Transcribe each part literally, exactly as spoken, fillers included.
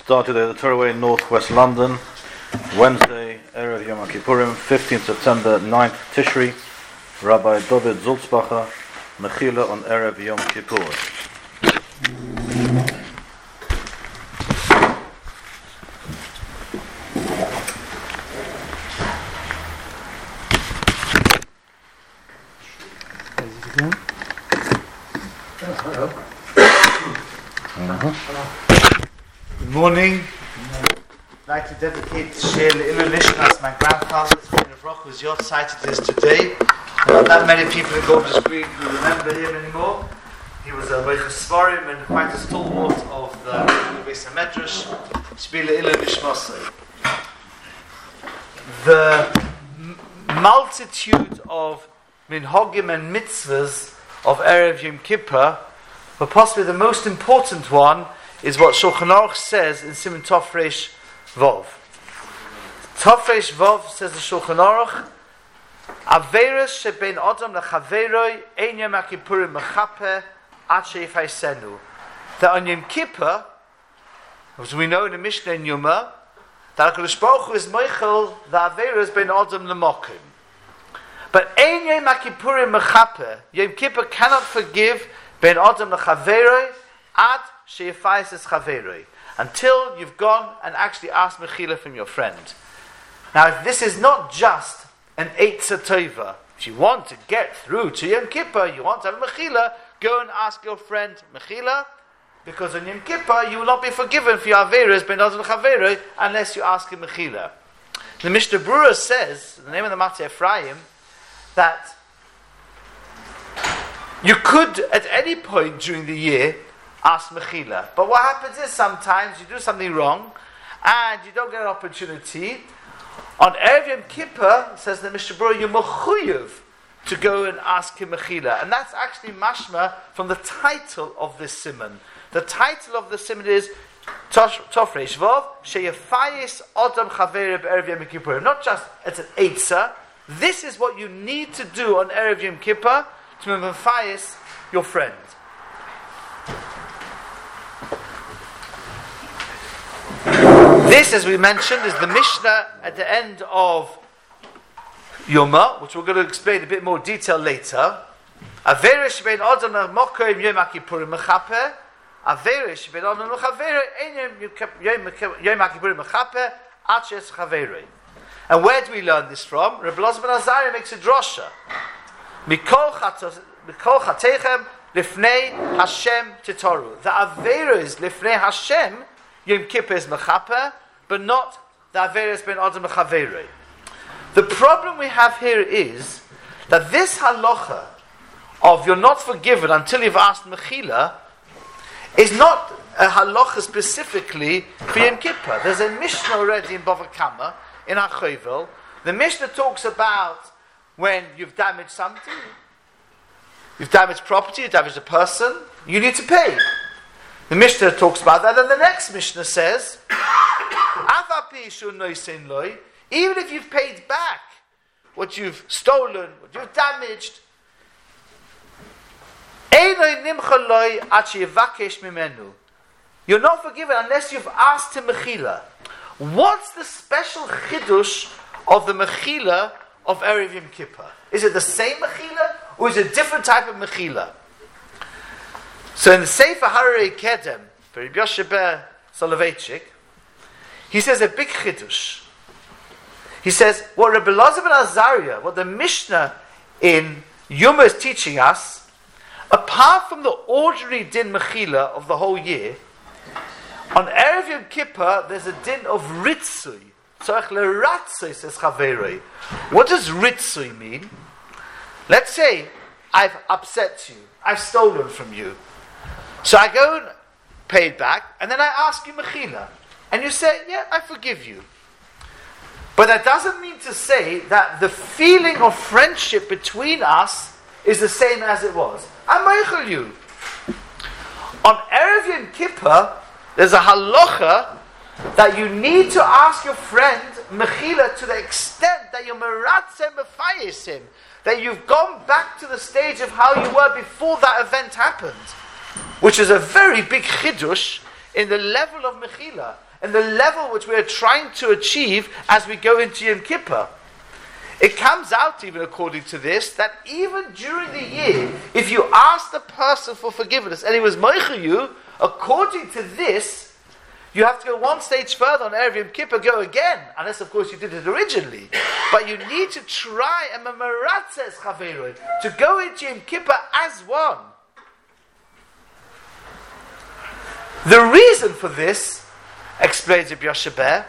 Started at the Torah Way, Northwest London, Wednesday, Erev Yom Kippurim, fifteenth September, ninth Tishri, Rabbi David Zulzbacher, Mechila on Erev Yom Kippur. Good morning. I'd like to dedicate Shir Le'ilu Nishmas, my grandfather's favorite rock, whose yahrzeit it is today. Not that many people in Golders Green who remember him anymore. He was a Reichas Svarim and quite a stalwart of the Beis HaMedrash. Shir Le'ilu Nishmasai. The m- multitude of minhagim and mitzvahs of Erev Yom Kippur, but possibly the most important one is what Shulchan Aruch says in Siman Tofresh Vov. Tofresh Vov says the Shulchan Aruch, Averes shebein Adam lechaveroi ein Yom Kippurim mechape ad sheyifaisenu. That on Yom Kippur, as we know in the Mishnah in Yoma, that HaKadosh Baruch Hu is Meichel the Averes bein Adam lemokim. But ein Yom Kippurim mechape, Yom Kippur cannot forgive bein Adam lechaveroi ad sheyifais chaveroi, until you've gone and actually asked mechila from your friend. Now, if this is not just an eitzah tova, if you want to get through to Yom Kippur, you want to have mechila, go and ask your friend mechila, because on Yom Kippur you will not be forgiven for your averos ben adam chaveroi unless you ask him mechila. The Mishnah Berurah says, in the name of the Matzah Ephraim, that you could at any point during the year ask mechila. But what happens is sometimes you do something wrong and you don't get an opportunity. On Erev Yom Kippur, says the Mishnah Berurah, you're mechuyev to go and ask him mechila. And that's actually mashma from the title of this siman. The title of the siman is Tofresh Vov, Sheyafayis Adam Chaver Erev Yom Kippur. Not just it's an eitzah. This is what you need to do on Erev Yom Kippur to mefayis your friend. This, as we mentioned, is the Mishnah at the end of Yoma, which we're going to explain in a bit more detail later. Averish ben Adam mokoim Yom Kippurim mechape. Averish ben Adam mechaverei ein Yom Kippurim mechape ad she'es chaverei. And where do we learn this from? Reb Elazar ben Azariah makes a drosha. Mikol chatechem lifnei Hashem titoru. The averos lifnei Hashem Yom Kippur is mechape, but not the averos ben adam mechaverei. The problem we have here is that this halacha of you're not forgiven until you've asked mechila is not a halacha specifically for Yom Kippur. There's a Mishnah already in Bava Kama, in Achovel. The Mishnah talks about when you've damaged something, you've damaged property, you've damaged a person, you need to pay. The Mishnah talks about that, and the next Mishnah says, even if you've paid back what you've stolen, what you've damaged, you're not forgiven unless you've asked him mechila. What's the special chidush of the mechila of Erev Yom Kippur? Is it the same mechila, or is it a different type of mechila? So in the Sefer Hararei Kedem, for Rabbi Yoshe Ber Soloveitchik, he says a big chidush. He says, what Rabbi Elazar ben Azariah, what the Mishnah in Yoma is teaching us, apart from the ordinary din mechila of the whole year, on Erev Yom Kippur, there's a din of ritzui. Tzarech leratzui, says Chaverei. What does ritzui mean? Let's say I've upset you, I've stolen from you. So I go and pay it back, and then I ask you mechila, and you say, yeah, I forgive you. But that doesn't mean to say that the feeling of friendship between us is the same as it was. I meichel you. On Erev Yom Kippur, there's a halacha that you need to ask your friend mechila to the extent that you're meratzeh mefayis him, that you've gone back to the stage of how you were before that event happened, which is a very big chidush in the level of mechila. and the level which we are trying to achieve as we go into Yom Kippur. It comes out, even according to this, that even during the year, if you ask the person for forgiveness and he was moicha you, according to this, you have to go one stage further on Erev Yom Kippur, go again, unless of course you did it originally. But you need to try and memaratzes chaveroi, to go into Yom Kippur as one. The reason for this, explains Rabbi Yoshe Ber,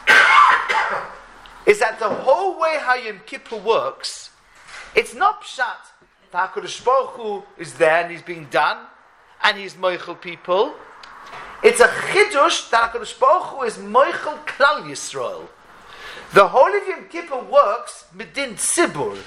is that the whole way how Yom Kippur works, it's not pshat. The HaKadosh Baruch Hu is there and he's being done, and he's moichel people. It's a chidush that HaKadosh Baruch Hu is moichel klal Yisrael. The whole of Yom Kippur works midin tzibur.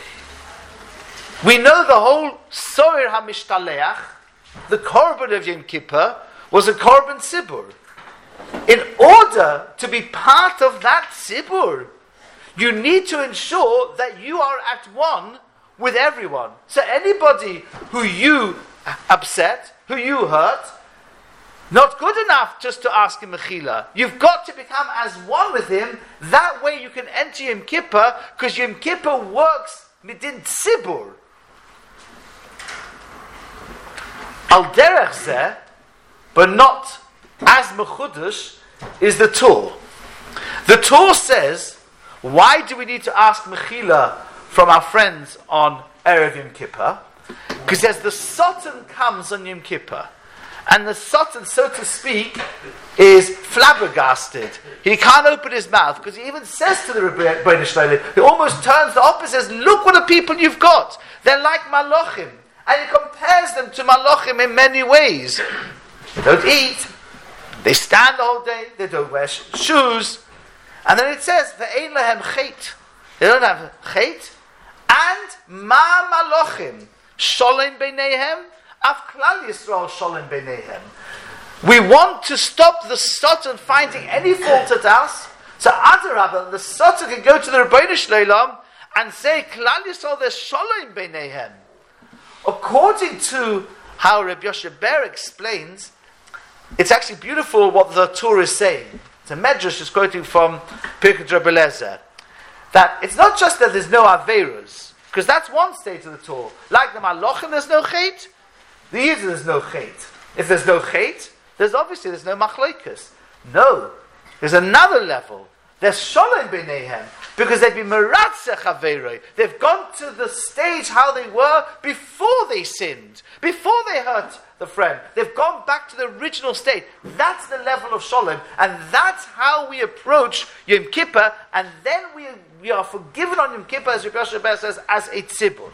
We know the whole Soir HaMishtaleach, the korban of Yom Kippur, was a korban tzibur. In order to be part of that tzibur, you need to ensure that you are at one with everyone. So anybody who you upset, who you hurt, not good enough just to ask him mechila. You've got to become as one with him. That way you can enter Yom Kippur, because Yom Kippur works midin tzibur. Al derech zeh, but not as mechudash, is the Torah. The Torah says, why do we need to ask mechila from our friends on Erev Yom Kippur? Because as the Satan comes on Yom Kippur, and the Satan, so to speak, is flabbergasted. He can't open his mouth, because he even says to the Rebbeinu Shlomo, he almost turns the opposite, says, look what the people you've got. They're like Malachim. And he compares them to Malachim in many ways. They don't eat, they stand the whole day, they don't wear sh- shoes. And then it says, Ve'ein lehem chet. They don't have chet. And ma malachim, sholem beineihem, af klal Yisrael sholem beineihem. We want to stop the Satan finding any fault at us. So Adarabah, the Satan can go to the Rebbeinu Shleilam and say, klal Yisrael, there's sholem beineihem. According to how Rabbi Yoshe Ber explains, it's actually beautiful what the Torah is saying. It's a medrash is quoting from Pirkei Rabbi Eliezer, that it's not just that there's no averos, because that's one stage of the Torah. Like the Malachim, there's no chet. The Yidden, there's no chet. If there's no chet, there's obviously there's no machlokes. No, there's another level. There's sholem beineihem, because they've been meratzeh chaveroi. They've gone to the stage how they were before they sinned, before they hurt the friend. They've gone back to the original state. That's the level of sholem, and that's how we approach Yom Kippur, and then we we are forgiven on Yom Kippur, as Rabbi Yoshe Ber says, as a tzibur.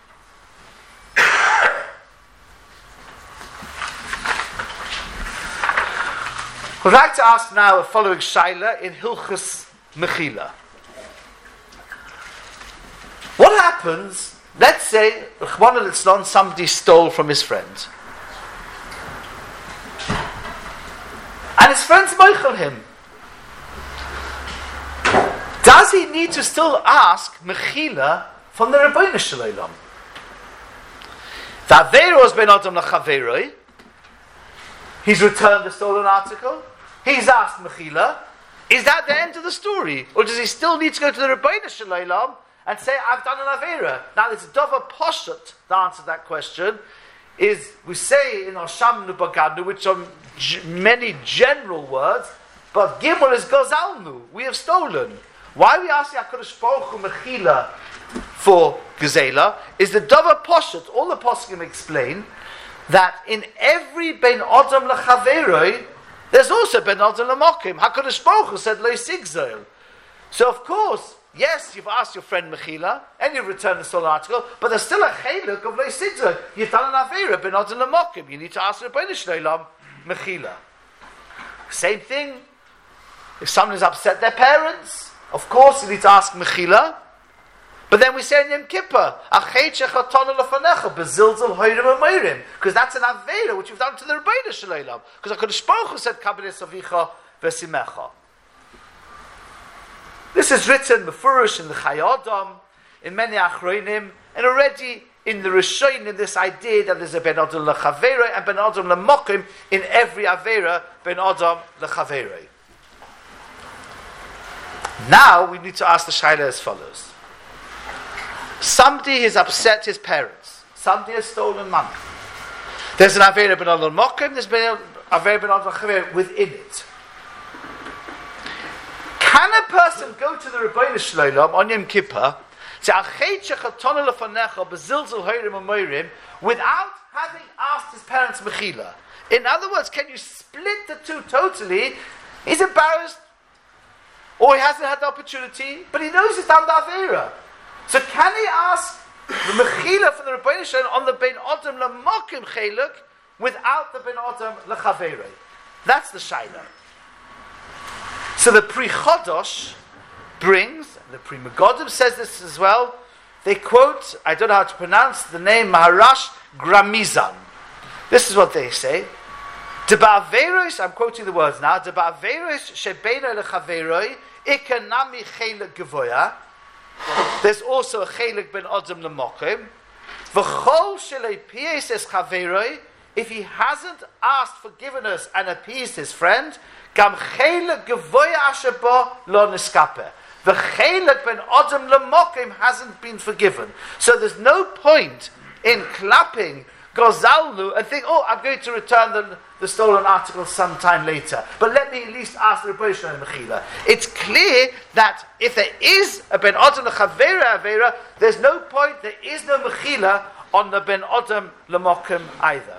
I'd like to ask now a following shaila in Hilchus Mechila. What happens, let's say, Rachmana litzlan, somebody stole from his friend. And his friends moichel him. Does he need to still ask Mechila from the Rebbeinu Shleilam? The Averos ben Adam lachaveroi. He's returned the stolen article. He's asked Mechila. Is that the end of the story? Or does he still need to go to the Rebbeinu Shleilam and say, I've done an Avera? Now, there's a Dover Poshet, the answer to that question, is, we say in Oshamnu Bagadnu, which are g- many general words, but Gimel is Gozalnu, we have stolen. Why we ask HaKadosh Baruch Hu Mechila for Gezela is the Dover Poshet, all the poskim explain, that in every Ben Adam L'Chaveroi, there's also Ben Adam L'Mokim. HaKadosh Baruch Hu said, Lo Sigzol. So of course, yes, you've asked your friend Mechila, and you've returned the stolen article, but there's still a cheluk of Lo Sigzol. You've done an Avera, Ben Adam L'Mokim. You need to ask the Rebbeinu Shleilam, Mechila. Same thing, if someone has upset their parents, of course you need to ask Mechila. But then we say in Yom Kippur, because that's an Avera which we've done to the Rebbeinu Shleilam. Because HaKadosh Baruch Hu said, Kabenes Avicha Vesimecha. This is written Mefurish in the Chayei Adam, in many Achronim, and already in the Rishonim, this idea that there's a Ben Adam L'Chaveroi and Ben Adam L'Mokim in every Avera, Ben Adam L'Chaveroi. Now we need to ask the shaila as follows. Somebody has upset his parents. Somebody has stolen money. There's an Avera ben Adon Mokim, there's been an Avera ben Adon Chaver within it. Can a person go to the Rebbeinu Shloim on Yom Kippur, say, without having asked his parents Mechila? In other words, can you split the two totally? He's embarrassed, or he hasn't had the opportunity, but he knows he's done the Avera. So can he ask the Mechila from the Rebbeinu Shloim on the Ben Adam L'Mokim Cheluk without the Ben Adam L'Chaverei? That's the Shaila. So the Pri Chodosh brings, the Pri Megodim says this as well, they quote, I don't know how to pronounce the name, Maharash Gramizan. This is what they say. De ba'averos, I'm quoting the words now, De ba'averos shebeino lechaveroi, ikanami chelek gevoya. There's also a chelek ben Adam lemokim. V'chol shelei piyes es chaveroi, if he hasn't asked forgiveness and appeased his friend, Gam chelek gevoya asheba lo niskape. The chelek ben Adam lemokim hasn't been forgiven. So there's no point in clapping Gozalnu and think, oh, I'm going to return the, the stolen article sometime later. But let me at least ask the Rebbeinu Shloim Mechila. It's clear that if there is a Ben Adam L'Chavera Avera, there's no point, there is no Mechila on the Ben Adam L'Mokim either.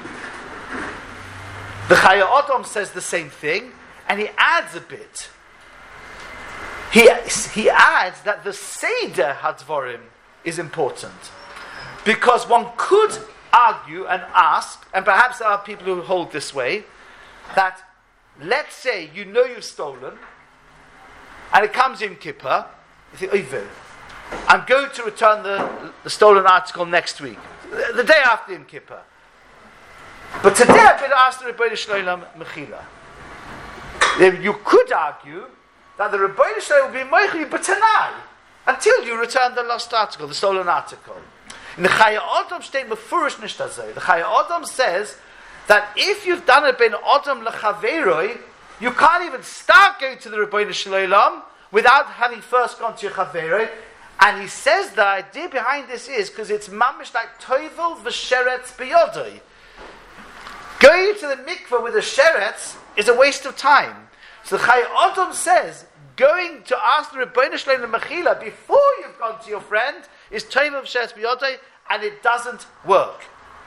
The Chaya Adam says the same thing, and he adds a bit. He, he adds that the Seder HaDvorim is important. Because one could argue and ask, and perhaps there are people who hold this way, that let's say you know you've stolen, and it comes in Kippur, you think, Oy, I'm going to return the, the stolen article next week, the, the day after Yom Kippur. But today I've been asked the Rebbeinu Shloim Mechila. Then you could argue that the Rebbeinu Shloim will be Meichel b'tanai until you return the lost article, the stolen article. In the Chaya Adam steht mefurish nicht azay. The Chaya Adam says that if you've done a ben Adam lechaveroi, you can't even start going to the Rebbeinu Shloim without having first gone to your chaveroi. And he says the idea behind this is because it's mamish like toivel v'sheretz biyodoi. Going to the mikveh with a sheretz is a waste of time. So the Chaya Adam says going to ask the Rebbeinu Shloim Mechila before you've gone to your friend is toivel v'sheretz biyodoi, and it doesn't work.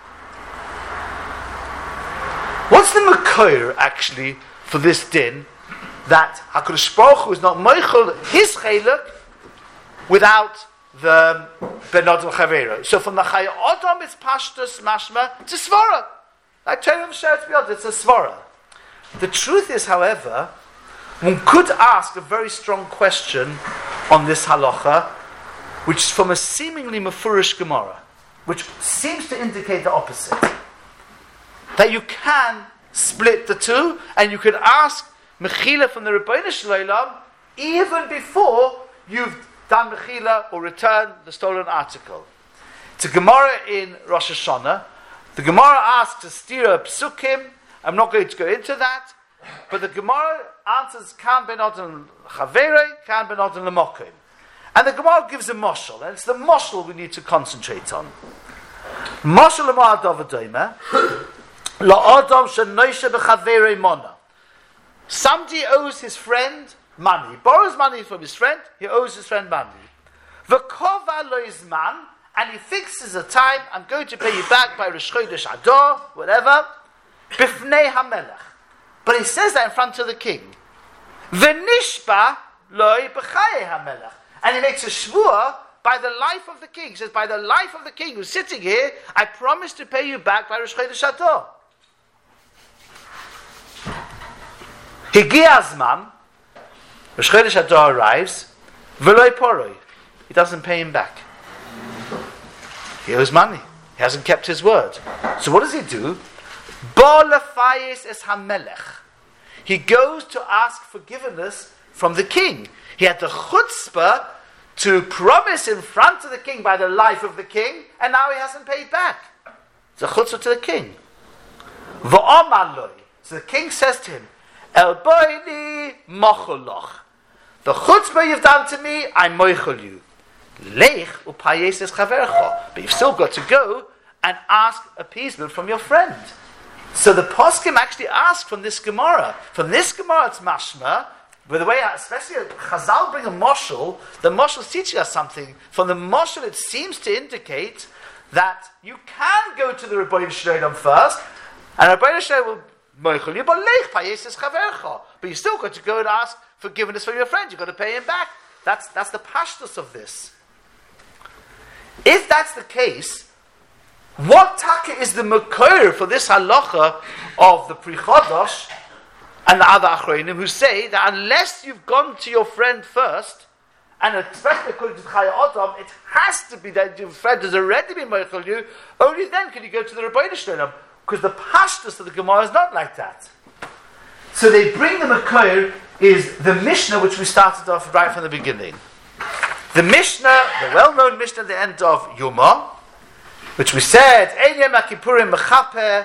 What's the Mekoir actually for this din that HaKadosh Baruch Hu is not Meichel his cheluk without the Ben Adam Chavera? So from the Chaya Adam it's Pashtus Mashma, it's a Svara. Like toivel v'sheretz biyodoi, it's a Svara. The truth is, however, one could ask a very strong question on this halacha, which is from a seemingly mefurish Gemara, which seems to indicate the opposite. That you can split the two, and you can ask Mechila from the Rebbeinu Shloim even before you've done Mechila or returned the stolen article. It's a Gemara in Rosh Hashanah. The Gemara asks a stira psukim. I'm not going to go into that, but the Gemara answers Kan ben Adam Chaverei, Kan ben Adam L'Mokim. And the Gemara gives a moshel, and it's the moshel we need to concentrate on. Moshel l'ma'adav adayma, la'adam shenoisha b'chaverei mona. Somebody owes his friend money. He borrows money from his friend, he owes his friend money. V'kova lo izman, and he fixes a time, I'm going to pay you back by Rosh Chodesh Adar, whatever, b'fnei hamelech. But he says that in front of the king. V'nishba loy b'chaye hamelech. And he makes a shvua by the life of the king. He says, by the life of the king who's sitting here, I promise to pay you back by Rosh Chodesh Adar. Higi azman, Rosh Chodesh Adar arrives, v'loi poroi. He doesn't pay him back. He owes money. He hasn't kept his word. So what does he do? Bo lefayes es hamelech. He goes to ask forgiveness from the king. He had the chutzpah to promise in front of the king by the life of the king, and now he hasn't paid back. It's a chutzpah to the king. V'omar loi. So the king says to him, El boini mocholoch. The chutzpah you've done to me, I moichel you. Lech upayes es chavercha. But you've still got to go and ask appeasement from your friend. So the poskim actually ask from this Gemara. From this Gemara, it's mashma. By the way, especially Chazal bring a moshel. The moshel is teaching us something. From the moshel, it seems to indicate that you can go to the Rebbeinu Shloim first, and Rebbeinu Shloim will moichel you, but lech payes es chavercha. But you still got to go and ask forgiveness from your friend. You've got to pay him back. That's that's the pashtus of this. If that's the case, what taka is the makor for this halacha of the Pri Chodosh and the other achronim who say that unless you've gone to your friend first, and especially according to Chaya Adam, it has to be that your friend has already been moichel you, only then can you go to the Rebbeinu Shloim, because the pashtus of the Gemara is not like that. So they bring the makor is the Mishnah which we started off right from the beginning. The Mishnah, the well-known Mishnah at the end of Yuma, which we said, Ein Yom HaKippurim mechaper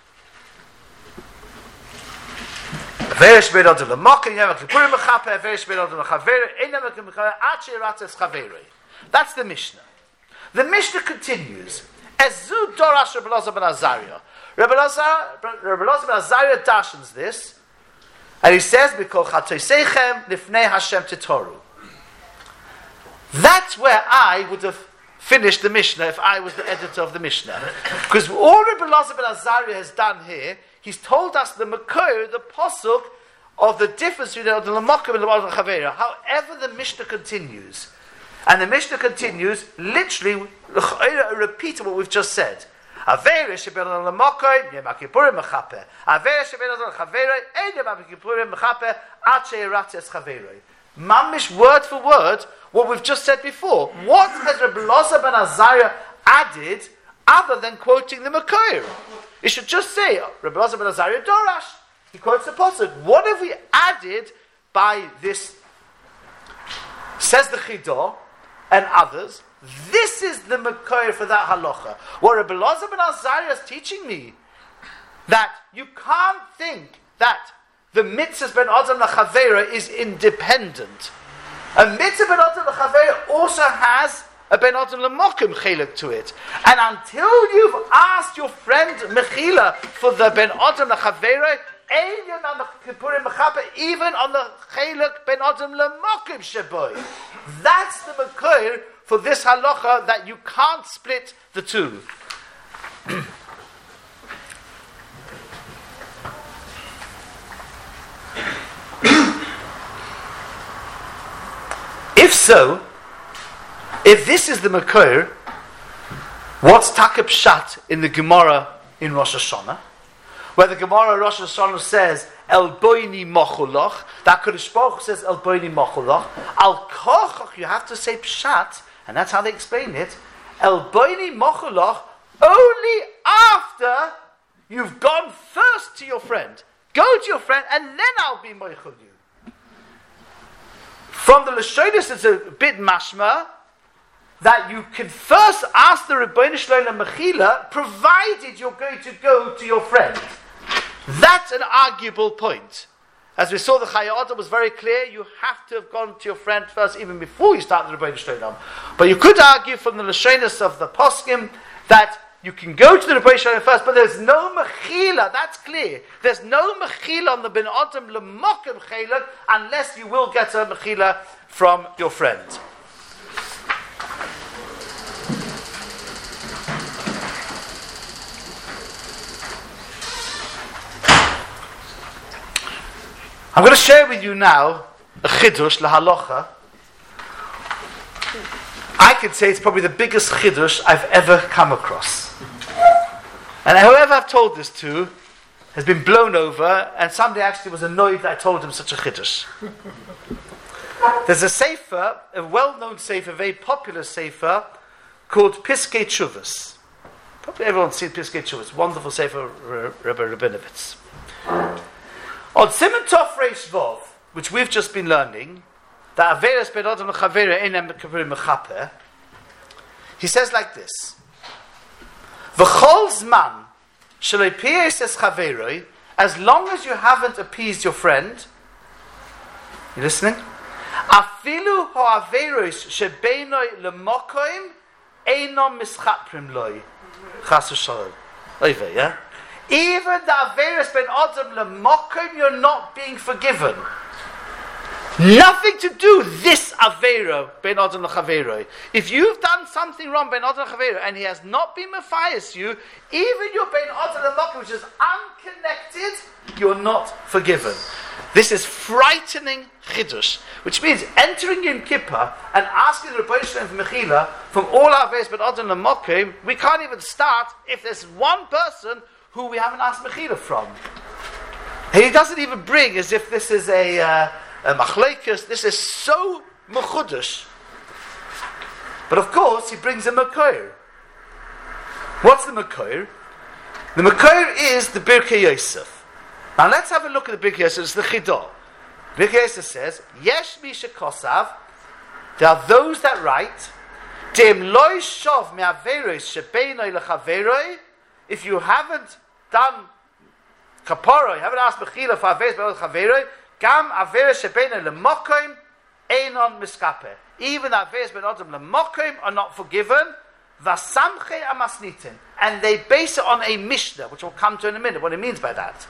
Ve'esh bein adam l'mokim, Yom HaKippurim mechaper Ve'esh bein adam l'chaver, Ein Yom HaKippurim mechaper Ad she'iratzes chaverei. That's the Mishnah. The Mishnah continues, Ezu dorash Rabbi Elazar ben Azariah. Rabbi Elazar ben Azariah dashens this, and he says, B'kol chatoseichem lifnei Hashem titoru. That's where I would have finished the Mishnah if I was the editor of the Mishnah. Because all Rabbi Elazar ben Azariah has done here, he's told us the makor, the pasuk of the difference between the Lamokim and the Chavera. However, the Mishnah continues. And the Mishnah continues, literally, a repeat of what we've just said. Avera sheben al Lamokim, Yom HaKippurim mechaper. Avera sheben al Chavera, ein Yom HaKippurim mechaper, ad she'iratzes chaverei. Mamish, word for word, what we've just said before. What has Rabbi Elazar ben Azariah added other than quoting the Makor? It should just say, Rabbi Elazar ben Azariah Dorash. He quotes the pasuk. What have we added by this? Says the Chidah and others. This is the Makor for that halacha. What Rabbi Elazar ben Azariah is teaching me, that you can't think that the mitzvah ben Adam l'chavera is independent. A mitzvah ben Adam l'chavera also has a ben Adam l'mokim chelik to it. And until you've asked your friend Mechila for the ben Adam l'chavera, even on the chelik ben Adam l'mokim sheboy. That's the makor for this halacha, that you can't split the two. If so, if this is the makor, what's takab shat in the Gemara in Rosh Hashanah, where the Gemara in Rosh Hashanah says El boini mochulach, that Kodesh Baruch Hu says El boini mochulach, Al kochach, you have to say pshat, and that's how they explain it. El boini mochulach, only after you've gone first to your friend. Go to your friend, and then I'll be moichel you. From the Lashonis, it's a bit mashma that you can first ask the Rebbeinu Shloim Mechila, provided you're going to go to your friend. That's an arguable point. As we saw, the Chaya Adam was very clear, you have to have gone to your friend first, even before you start the Rebbeinu Shloim. But you could argue from the Lashonis of the Poskim that you can go to the Rebbeinu Shloim first, but there's no mechila. That's clear. There's no mechila on the ben Adam l'mokim chelak unless you will get a mechila from your friend. I'm going to share with you now a chidush lahalocha. I could say it's probably the biggest chidush I've ever come across. And whoever I've told this to has been blown over, and somebody actually was annoyed that I told him such a chidush. There's a sefer, a well-known sefer, a very popular sefer, called Piskei Tshuvos. Probably everyone's seen Piskei Tshuvos. Wonderful sefer, Rabbi Rabinowitz. On Siman Tov Reish Vov, which we've just been learning, that Averes ben Adam l'chavera ein Yom HaKippurim mechaper, he says like this: V'chol zman shelo piyes es chaveroi, as long as you haven't appeased your friend, you listening? Afilu ha'averos shebeinoi lemokoim einom mischaprim loi. Chas v'shalom. Over, yeah? Even the averos ben adam lemokoim, you're not being forgiven. Nothing to do this avero ben adam lechavero. If you've done something wrong ben adam lechavero and he has not been mafias you, even your ben adam lemokoim, which is unconnected, you're not forgiven. This is frightening chidush, which means entering Yom Kippur and asking the Rebbeinu Shalom for mechila from all our averos ben adam lemokoim. We can't even start if there's one person who we haven't asked mechila from. He doesn't even bring as if this is a uh, a machlekes. This is so mechudesh. But of course, he brings a makoir. What's the makoir? The makoir is the Birkei Yosef. Now let's have a look at the Birkei Yosef. It's the Chidah. Birkei Yosef says, Yesh mi shekosav, there are those that write, Dem loy shov me'averos shebeinoi lechaveroi, if you haven't done kapara, you haven't asked mechila for averos be'od chaveroi, gam averos shebeinoi lemokoim einon miskape. Even averos be'od lemokoim are not forgiven. Vasamche amasnitin, and they base it on a mishnah, which we'll come to in a minute. What it means by that.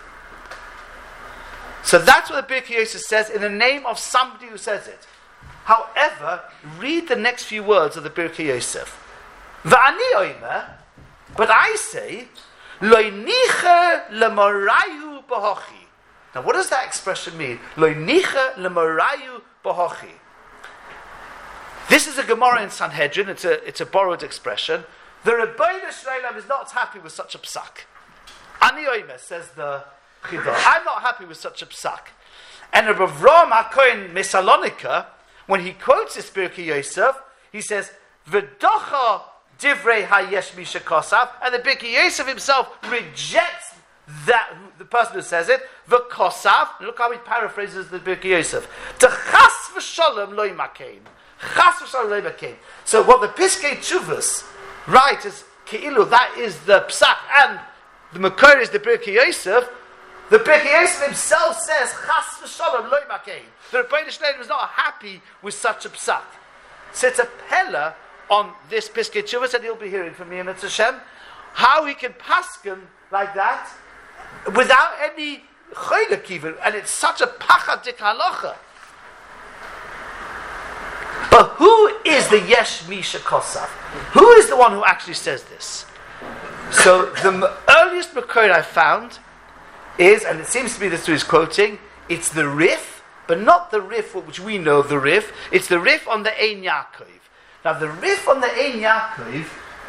So that's what the Birkei Yosef says in the name of somebody who says it. However, read the next few words of the Birkei Yosef. Va'ani oimer, but I say, Loi niche lemorayu b'hochi. Now, what does that expression mean? Loi niche lemorayu b'hochi. This is a Gemara in Sanhedrin. It's a it's a borrowed expression. The Rebbeinu Shalom is not happy with such a psak. Ani oimer, says the Chidah, I'm not happy with such a psak. And Rav Avraham HaKohen Mesalonika, when he quotes this Birkei Yosef, he says, V'docha divrei hayesh mi shekosav, and the Birkei Yosef himself rejects that, the person who says it, v'kosav, look how he paraphrases the Birkei Yosef, T'chas v'sholem lo yimakein. Chas v'sholem lo yimakein. So what the Piskei Tshuvos write is, Ke'ilu, that is the psak, and the Makor is the Birkei Yosef. The Birkei Yosef himself says, Chas v'sholem lo yimakein. The Rebbeinu Shalom was not happy with such a psak. So it's a pella on this Piskei Tshuvos, and he'll be hearing from me in Mitzvah Hashem, how he can paskin like that without any choylek even, and it's such a pachadik halacha. But who is the Yesh Misha Kosav? Who is the one who actually says this? So the m- earliest Makor I found is, and it seems to be this who is quoting, it's the Rif, but not the Rif which we know the Rif, it's the Rif on the Ein Yaakov. Now the Rif on the Ein Yaakov,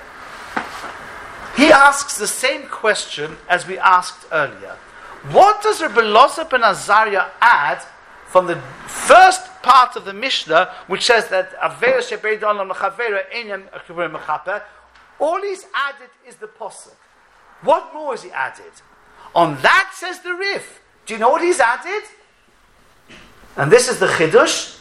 he asks the same question as we asked earlier. What does Rabbi Elazar ben Azariah add from the first part of the Mishnah, which says that Averos shebein olam lechavero einon mechaper? All he's added is the posuk. What more is he added? On that says the Rif. Do you know what he's added? And this is the Chidush.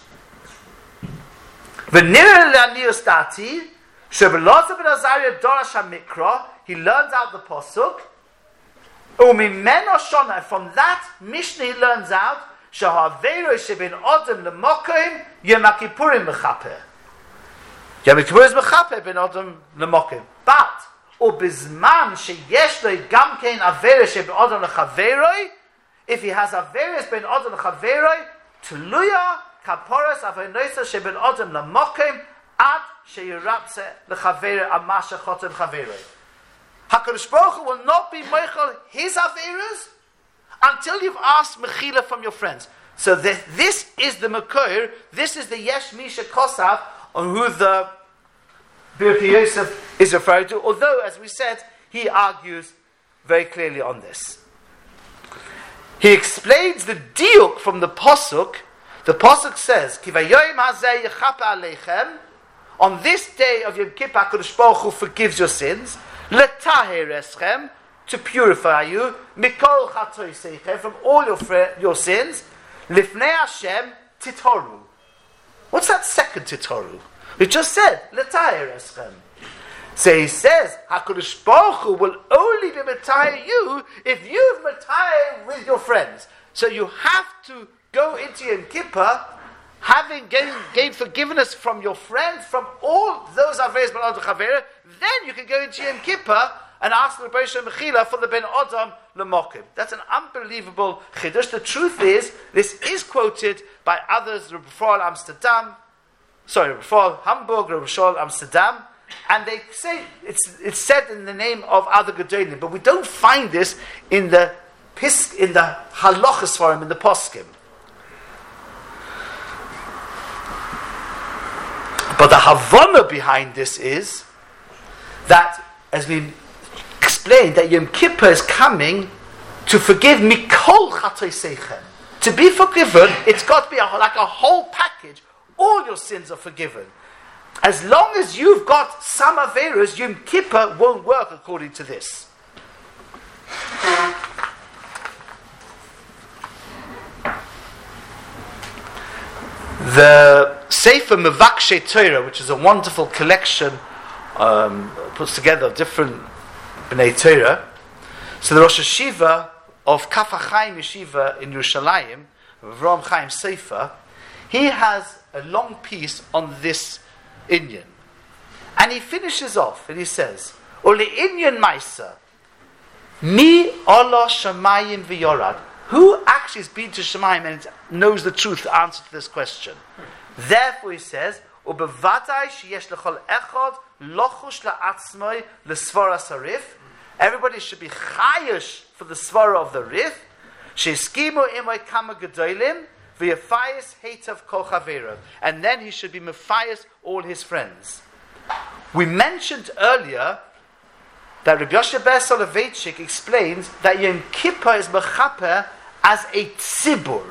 V'nira le'anius dati, she'Elazar ben Azariah dorash hamikra, he learns out the posuk. Umimeno shona, from that Mishnah he learns out, she'havero she'ben odem lemokim Yom Kippurim mechaper. Yom Kippur is mechaper ben odem lemokim. But ubizman sheyesh lo gam kein avero she'ben odem lechaveroi, if he has averos ben odem lechaveroi, tluya kaporas avenoisa sheben odem lamokim ad sheyiratze lechavere amasha chotem chaveroi. HaKadosh Baruch Hu will not be meichel his averos until you've asked mechila from your friends. So the, this is the Makor, this is the Yesh Misha Kosav on who the Birkei Yosef is referring to, although, as we said, he argues very clearly on this. He explains the diuk from the Pasuk. The Pasuk says, Kivayoyim hazeh yechape aleichem, on this day of Yom Kippur, HaKadosh Baruch Hu forgives your sins, letaher eschem, to purify you, mikol chatoiseichem, from all your fr- your sins, lifnei Hashem titoru. What's that second titoru? We just said, letaher eschem. So he says, HaKadosh Baruch Hu will only be metayer you if you've metayer with your friends. So you have to go into Yom Kippur having gained, gained forgiveness from your friends, from all those Averes Ben Adam Chavera, then you can go into Yom Kippur and ask the Rebbe Shem Mechila for the Ben Adam L'Mokim. That's an unbelievable Chiddush. The truth is, this is quoted by others, Rebbe Frol Amsterdam, sorry, Rebbe Frol Hamburg, Rebbe Frol Amsterdam, and they say it's it's said in the name of other Gedolim, but we don't find this in the Pis, in the Halachas for him, in the Poskim. But the Havana behind this is that, as we explained, that Yom Kippur is coming to forgive Mikol Chatei Seichem. To be forgiven, it's got to be a, like a whole package. All your sins are forgiven. As long as you've got some Averas, Yom Kippur won't work according to this. The Sefer Mevakshe Torah, which is a wonderful collection, um, puts together different Bnei Torah. So the Rosh Hashiva of Kaf HaChaim Yeshiva in Yerushalayim, Avram Chaim Sefer, he has a long piece on this Inyan. And he finishes off and he says, Ole Inyan Maisa, Mi Allah Shamayim V'yorad. Who actually has been to Shamayim and knows the truth, the answer to this question? Therefore he says, Ubevatai sheyesh lechol echad lochush la'atzmoi l'svara sarif. Everybody should be chayish for the svara of the rif. Sheskimu imoy kama gedolim v'yafayis heitav kol chaveirav. And then he should be mefayis all his friends. We mentioned earlier that Rabbi Yoshe Ber Soloveitchik explains that Yom Kippur is mechaper as a tzibur.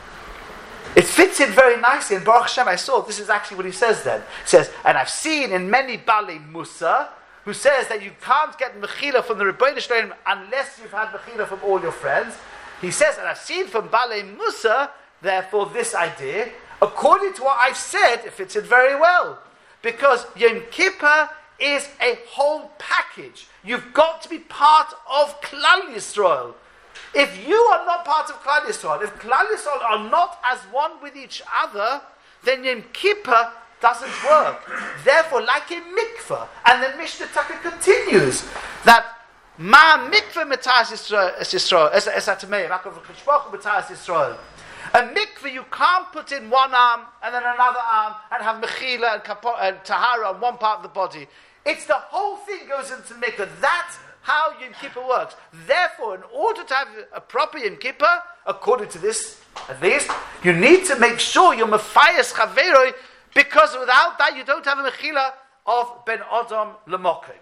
It fits in very nicely. In Baruch Hashem, I saw this is actually what he says then. He says, and I've seen in many Balei Musa who says that you can't get mechila from the Rebbeinu Shalom unless you've had mechila from all your friends. He says, and I've seen from Balei Musa, therefore this idea, according to what I've said, it fits in very well. Because Yom Kippur is a whole package. You've got to be part of Klal Yisrael. If you are not part of Klal Yisrael, if Klal Yisrael are not as one with each other, then Yom Kippur doesn't work. Therefore, like a mikveh, and the Mishnah Taka continues that Ma mikveh metayas Yisrael, es atamei, makov v'chishpoch metayas Yisrael. A mikveh you can't put in one arm and then another arm and have mechila and, kapo- and tahara on one part of the body. It's the whole thing goes into the mikveh. That's how Yom Kippur works. Therefore, in order to have a proper Yom Kippur, according to this at least, you need to make sure you're mefayas chaveroi, because without that you don't have a mechila of ben Adam l'mokim.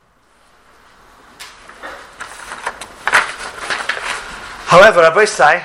However, Rabbi say,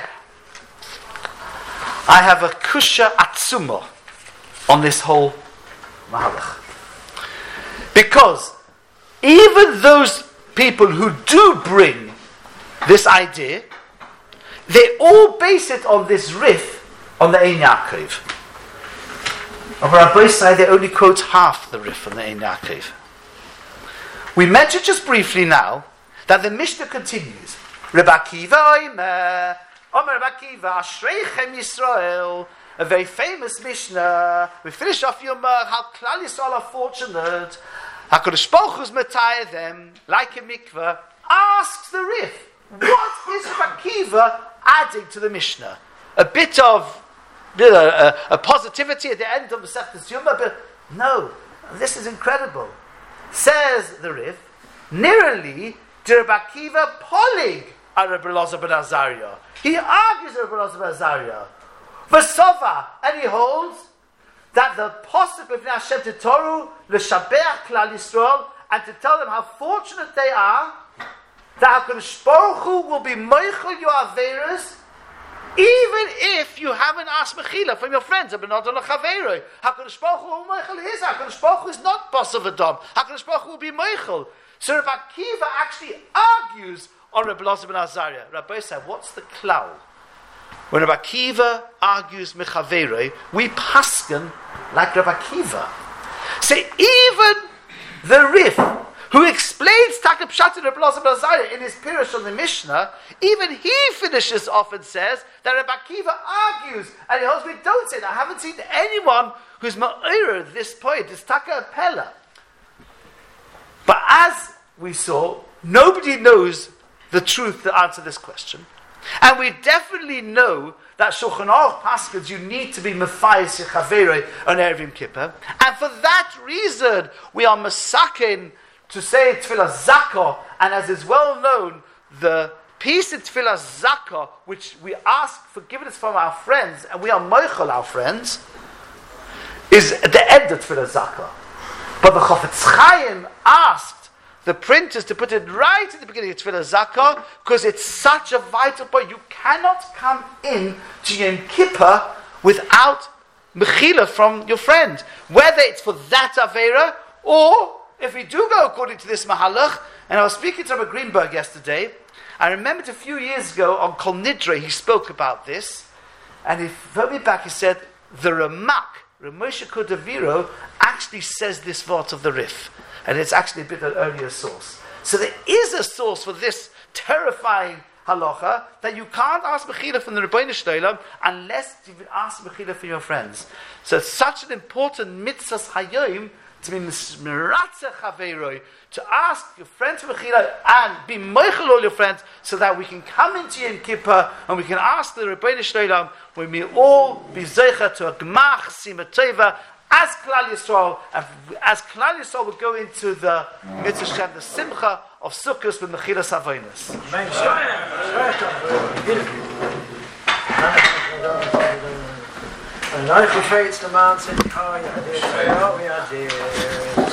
I have a kusha atzuma on this whole mahalach. Because even those people who do bring this idea, they all base it on this riff on the Ein Yaakov. On Rabbi side, they only quote half the riff on the Ein Yaakov. We mentioned just briefly now that the Mishnah continues. Rabbi Akiva Omer, Omer Rabbi Akiva, Ashreichem Yisrael, a very famous Mishnah. We finish off Yom how Klal Yisrael are fortunate. HaKadosh Baruch Hu's matayah them, like a mikveh, asks the Rif, what is Rabbi Akiva adding to the Mishnah? A bit of you know, a, a positivity at the end of the Masechtas Yoma, but no, this is incredible. Says the Rif, Nirali, Rabbi Akiva polig a Rabbi Elazar ben Azariah. He argues Rabbi Elazar ben Azariah. V'sova, and he holds that the pasuk of Hashem to Toru l'shabeach Klal Yisrael, and to tell them how fortunate they are that HaKadosh Baruch Hu will be meichel your averos, even if you haven't asked mechila from your friends. HaKadosh Baruch Hu will meichel his. HaKadosh Baruch Hu is not bas of Adam. HaKadosh Baruch Hu will be meichel. So Rabbi Akiva actually argues on Rabbi Elazar ben Azariah. Rabbi said, what's the klal? When Rabbi Akiva argues mechaverei, we pasken like Rabbi Akiva. So even the Rif, who explains Taka Pshat in Rabbi Elazar ben Azariah in his Pirush on the Mishnah, even he finishes off and says that Rabbi Akiva argues, and he holds me, don't say that. I haven't seen anyone who's ma'ira at this point. It's Taka Apella. But as we saw, nobody knows the truth to answer this question. And we definitely know that Shulchan Aruch paskins you need to be Mephias Yechaverei on Erev Yom Kippur. And for that reason, we are Masakin to say Tefillah Zakah, and as is well known, the piece in Tefillah Zakah, which we ask forgiveness from our friends, and we are Moichel our friends, is the end of Tefillah Zakah. But the Chofetz Chaim asked the printers to put it right at the beginning of Tefillah Zakah, because it's such a vital point. You cannot come in to Yom Kippur without Mechila from your friend. Whether it's for that Avera, or if we do go according to this Mahalach, and I was speaking to Rabbi Greenberg yesterday, I remembered a few years ago on Kol Nidre, he spoke about this, and he wrote me back, he said, the Ramak, Ramosha Kodaviro, actually says this part of the Rif. And it's actually a bit of an earlier source. So there is a source for this terrifying halacha that you can't ask Mechila from the Rebbeinu Shloim unless you ask Mechila for your friends. So it's such an important mitzvah hayom to be Miratze Chaveiroi, to ask your friends for Mechila and be Moichel all your friends so that we can come into Yom Kippur and we can ask the Rebbeinu Shloim when we all be Zeicha to a Gemach Sima Tova as Klal Yisrael, and as Klal Yisrael will go into the Mitzvah Shem, the Simcha of Sukkot with Mechilas Havainos. And I prefer it's the mountain. Oh, yeah, dear. Oh, yeah, dear.